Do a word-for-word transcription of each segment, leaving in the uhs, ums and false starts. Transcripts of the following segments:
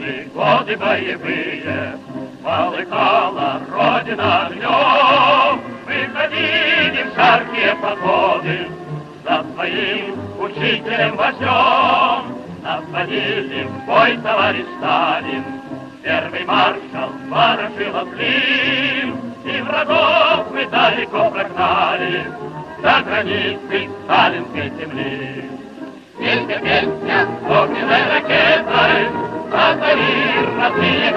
наши годы боевые, полыхала Родина огнем, выходили в жаркие погоды за своим учителем-вождем. Нас водили в бой товарищ Сталин, первый маршал Ворошилов Клим, и врагов мы далеко прогнали за границы сталинской земли. Песня, песня, огненной ракетой, озари родные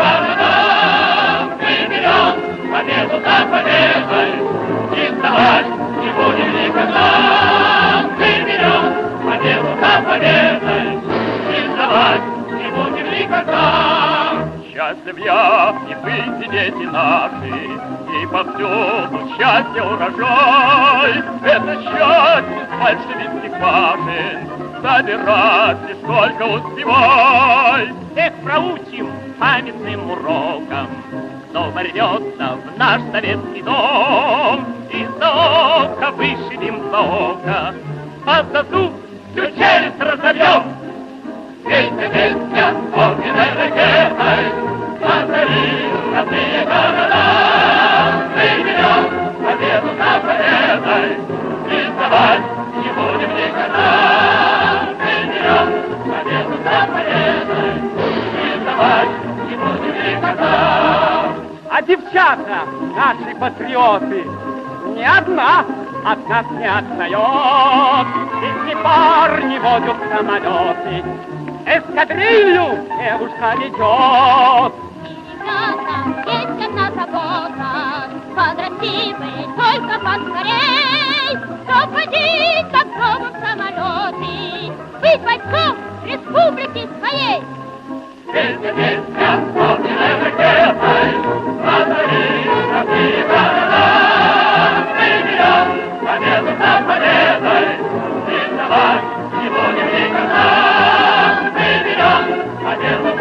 города. Мы берем победу за победой, и сдавать не будем никогда. Мы берем победу за победой, и сдавать не будем никогда. Счастлив я, и вы, и дети наши, и повсюду счастье урожай. Это счастье с большевистских башен забирать лишь только успевай. Эх, проучим памятным уроком, кто ворвется в наш советский дом, и за око вышибем за око, а за зуб всю челюсть разобьем. Песня, песня, огненной ракетой, озари родные города. Мы берем победу за победой, и сдавать не будем никогда. Мы берем победу за победой, и сдавать не будем никогда. А девчата, наши патриоты, ни одна от нас не отстает. Эти парни водят самолеты, эскадрилью девушка ведет. Ребята, есть одна забота, подрасти бы только поскорей, чтоб водить как пробом самолеты, быть войском республики своей. Песня, песня, огненной ракетой, озари родные города. Мы берем победу за победой, и сдавать не будем никогда. Мы берем победу